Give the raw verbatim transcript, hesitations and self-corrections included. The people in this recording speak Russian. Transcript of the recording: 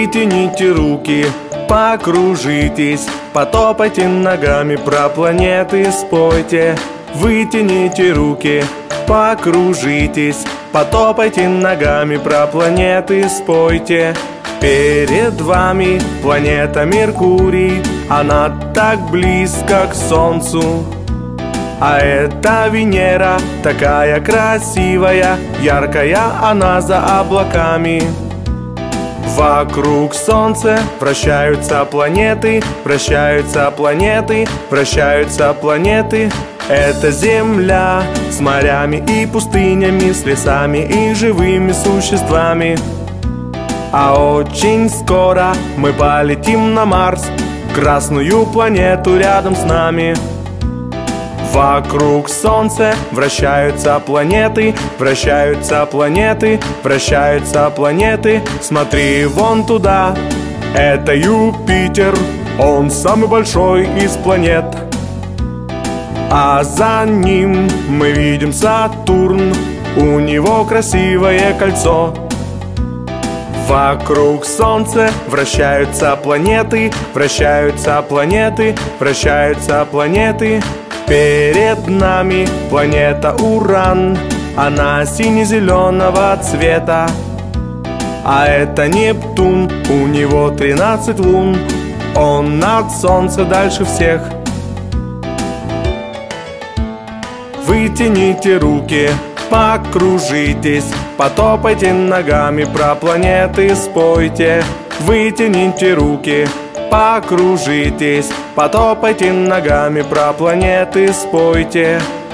Вытяните руки, покружитесь, потопайте ногами, про планеты спойте. Вытяните руки, покружитесь, потопайте ногами, про планеты спойте. Перед вами планета Меркурий, она так близко к Солнцу. А это Венера, такая красивая, яркая она за облаками. Вокруг Солнца вращаются планеты, вращаются планеты, вращаются планеты. Это Земля с морями и пустынями, с лесами и живыми существами. А очень скоро мы полетим на Марс, красную планету рядом с нами. Вокруг Солнца вращаются планеты, вращаются планеты, вращаются планеты. Смотри вон туда, это Юпитер, он самый большой из планет. А за ним мы видим Сатурн, у него красивое кольцо. Вокруг Солнца вращаются планеты, вращаются планеты, вращаются планеты. Перед нами планета Уран, она сине-зеленого цвета. А это Нептун, у него тринадцать лун, он от Солнца дальше всех. Вытяните руки, покружитесь, потопайте ногами, про планеты спойте. Вытяните руки, покружитесь, потопайте ногами, про планеты спойте.